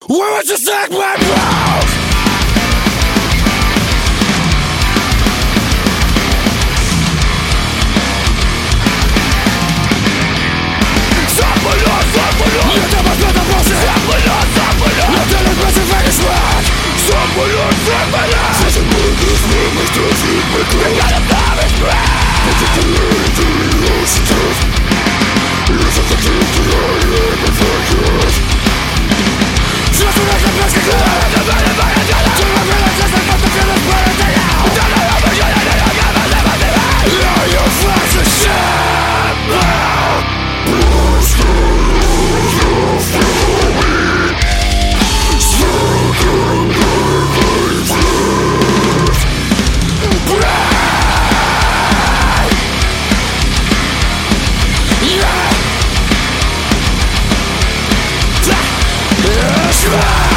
Where was the sack my broke? Nie temat na proszę! Nie tyle proszę finish work! Such a murderous room is just in my club. I gotta stop it, but you can learn to lose the truth. You're such a truth that I am a fake. Just to make the best get clear. To make the best get clear. To make the best get clear. To feel the spirit in you. To know how much you need to give us everything. Yeah, you're flash of shit. Bruce the lose of fury. Circling the waves. Yeah. Yes,